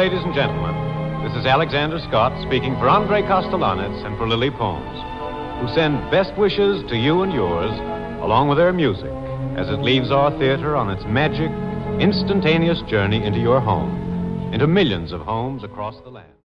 ladies and gentlemen. This is Alexander Scott speaking for Andre Kostelanetz and for Lily Pomes, who send best wishes to you and yours, along with their music, as it leaves our theater on its magic, instantaneous journey into your home, into millions of homes across the land.